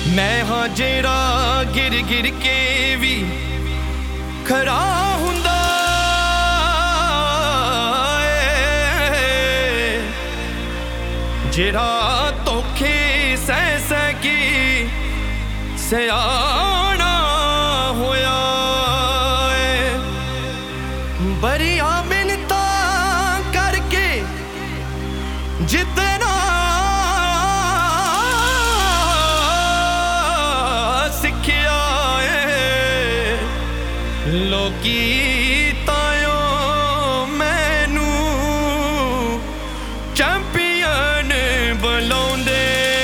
मैं हाँ जेड़ा गिर गिर के भी खड़ा हुंदा जेड़ा धोखे सह सह के सियाना होया बड़िया मिन्नता करके जितना सिखिया लोकी तायो मैनू चैंपियन बुलाउंदे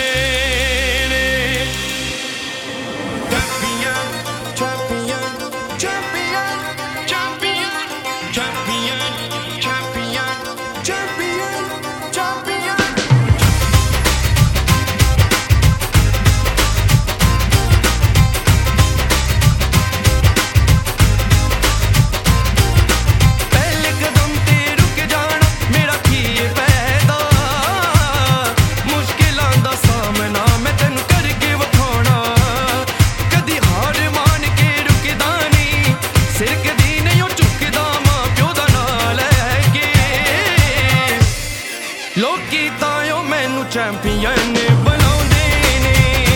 लोकी तायो मैनू चैंपियन बनाउंदे ने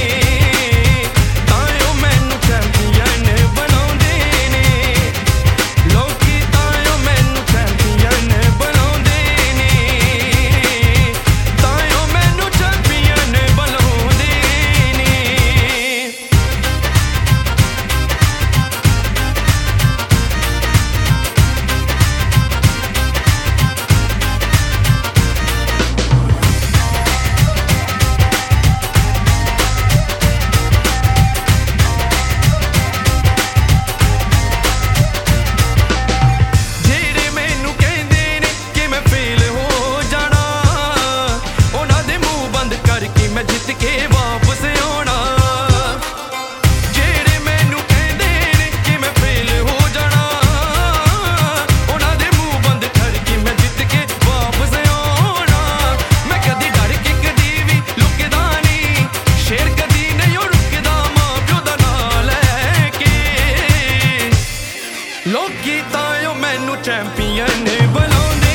तायो मैनू चैंपियन बनाउंदे ने लोकी तायो मैनू चैंपियन बनाउंदे ने तायो मैनू चैंपियन बनाउंदे ने मैं जित के वापस आना जेड़े मैनू कहंदे ने कि मैं फेल हो जाना उन्हां दे मुंह बंद करके मैं जित के वापस आना मैं कदी डर के कदी भी लुकदा नहीं शेर कदी नहीं रुकदा मां प्यो दा नां लैके लोकी तायो मैनू चैंपियन बुलाउंदे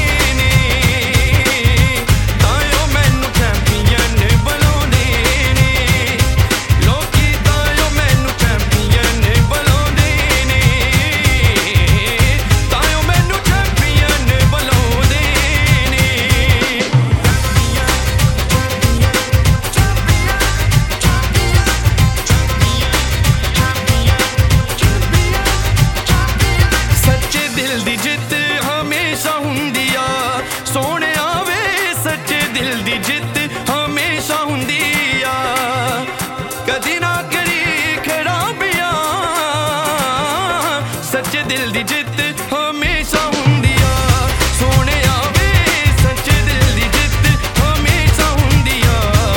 सच्चे दिल दी जित हमेशा हुंदी आ सोने आवे सच्चे दिल दी जित हमेशा हुंदी आ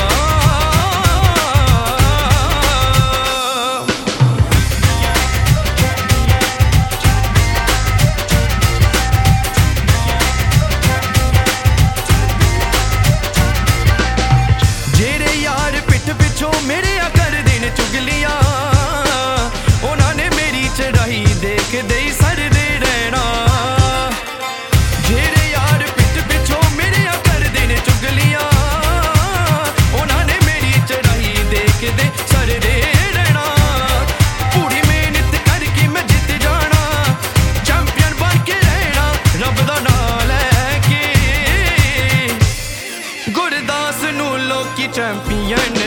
जेड़े यार पिठ पिछों मेरे कर देने चुगलियां उन्होंने मेरी चढ़ाई देख दे सर दे रहना जेड़े यार पिठ पिछों मेरे कर देने चुगलियां उन्होंने मेरी चढ़ाई देख दे सर दे रहना पूरी मेहनत करके मैं जित जाना चैंपियन बन के रहना रब दा नाम लैके गुरदास नू लोकी चैंपियन